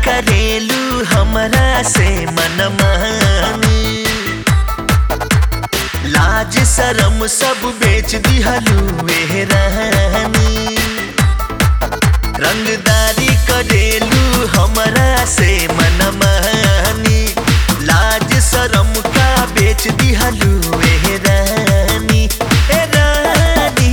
करेलू हमरा से मनमानी। लाज शरम सब बेच दिहलू वे रानी। रंगदारी करेलू हमरा से मनमानी। लाज शरम का बेच दिहलू वे रानी। ए रानी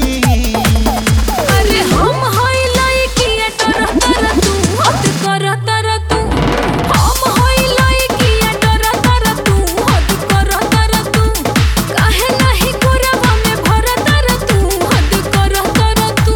अरे हम होई लइकिया डर तर तू हद कर तर तू। हम होई लइकिया डर तर तू हद कर तर तू। काहे नाही कोरवा में भर तर तू हद कर तर तू।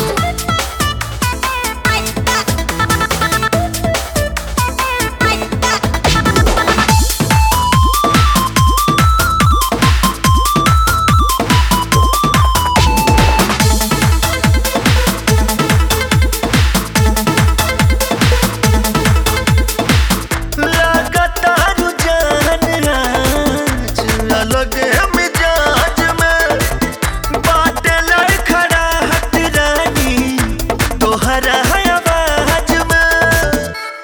लगातारू जान आज अलग मिजाज में। बाटे लड़खड़ा हट रानी तोहरा आवाज में।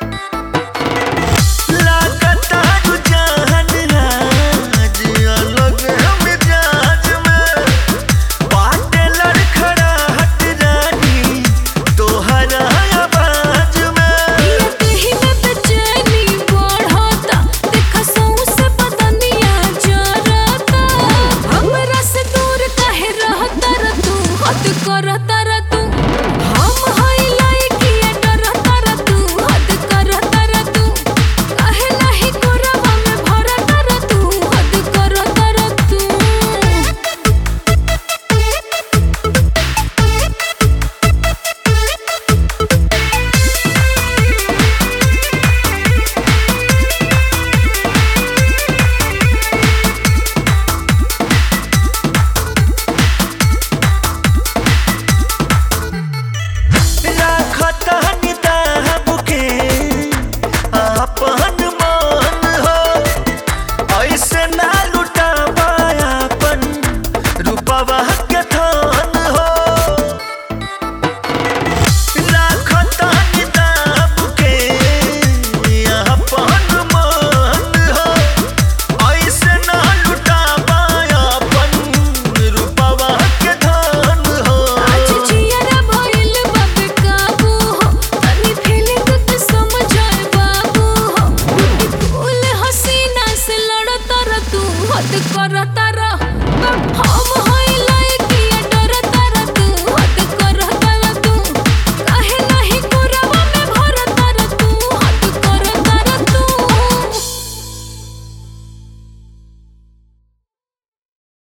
लगातारू जान आज अलग मिजाज में। बाटे लड़खड़ा हट रानी तोहरा आवाज में। ये देहि में बेचैनी बढ़ता देख सौंसे बदनिया जरता। हमरा से दूर काहे रहता रे तू हद करता रे तू। हम हई लइकिया डरता रे तू हद करता रे तू। काहे नाही कोरवा में भरता रे तू हद करता रे तू। राखतनी दाब के आपन मान हो। ऐसे ना लुटावा अपन रूपवा के धन हो। राखतनी दाब के आपन मान हो। ऐसे ना लुटावा अपन रूपवा के धन हो। आज जियरा भइल बा बेकाबू हो। तनी फीलिंग के समझाए बाबू हो। ब्यूटीफुल हसीना से लड़ता र तू हद करता र।